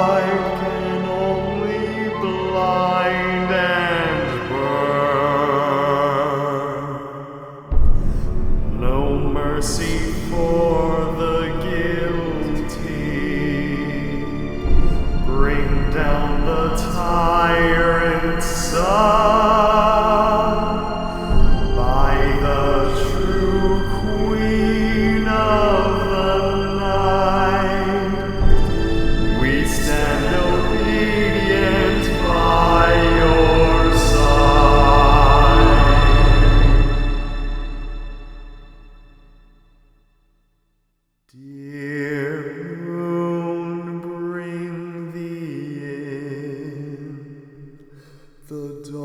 light can only blind and burn. No mercy for the guilty. Bring down the tyrant sun by the true Queen of the night. We stand obedient by your side. Dear moon, bring thee in the dawn.